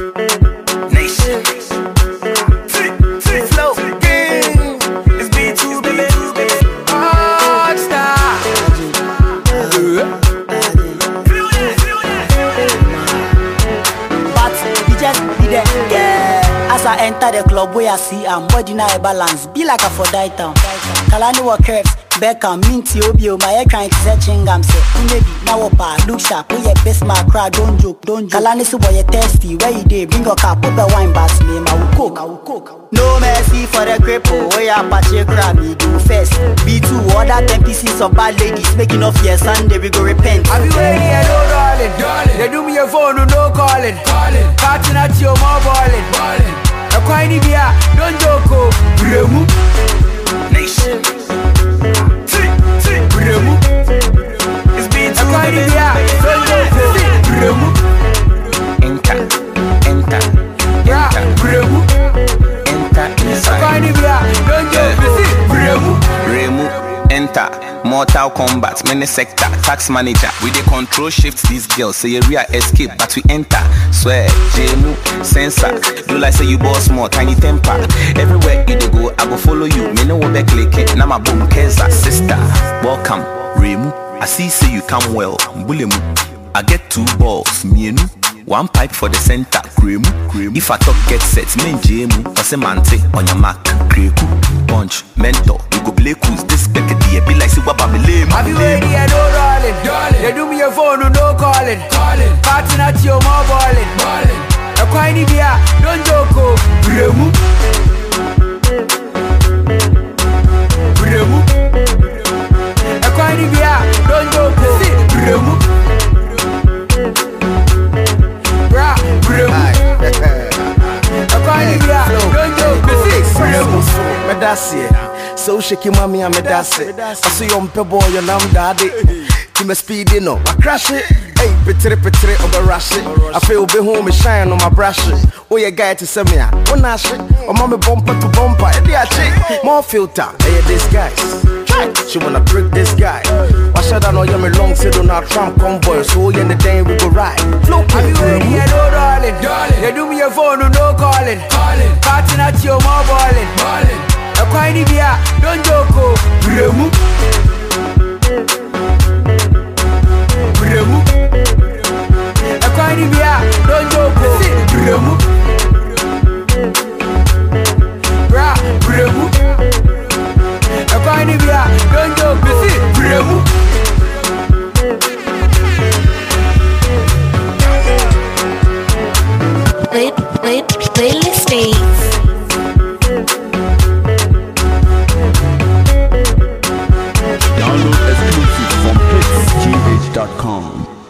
Nation. Flow. It's B2, baby. Hard star. But he just be there. Yeah. As I enter the club where I see body now balance. Be like a for die town. Kalani wa curves. Beckham, Minty, Obio, my hair trying to set chingam say, maybe now pa, look sharp, we your best my crowd, don't joke. Kalani so boy you thirsty, where you dey, bring your cup, put the wine bass me, I will cook. No mercy for the cripple, where you Apache crab, me do first. B2, order 10 pieces of bad ladies, making off your Sunday, we go repent. I be ready, hello darling. They do me your phone, no calling. Parting at your more balling. A quiny beer, don't joke, Bremu. Nation. Bremu. It's B2, baby. Bremu. Enter. Bremu. Enter inside. Bremu. Enter. Mortal Kombat, many sector, tax manager. We dey control shift these girls, say area escape, but we enter. Swear, Jemu, sensor. Do like say you boss more, tiny temper. Everywhere you dey go, I go follow you. Me no want be click it. Now my boom Keza sister. Welcome, Remu. I see say you come well, Bulemu. I get 2 balls, me 1 pipe for the center, Gremu. If I talk get set, men Jemu, or say mante on your mark, Greku, punch, mentor, we go play cruise, this becket be like see what I'm lame. Have you ready, hello darling? They do me your phone, no calling. Parting at your more balling. A quiny beer, don't joke, Bremu. A quiny beer, don't joke, Bremu. So shaky mommy, I'm a dassy. I see you on pebble, your name daddy. To me speed, you know, I crash it. Hey, petri, over rush it. I feel be home, shine on my brush. Oh, you guy to send me out. Oh, nah, shit. Oh, mommy bumper to bumper. More filter, hey, this guys. She wanna break this guy. Why should I know you're me long say do not Trump convoy? So in the day we go ride. Flow, are you ready, hello darling? They do me your phone, no calling. Parting at your more balling. A quiny beer, don't joke, Bremu. A quiny beer, don't joke, Bremu. Bremu. A quiny beer, don't joke, Bremu. Playlist days. Download exclusive from hitsgh.com.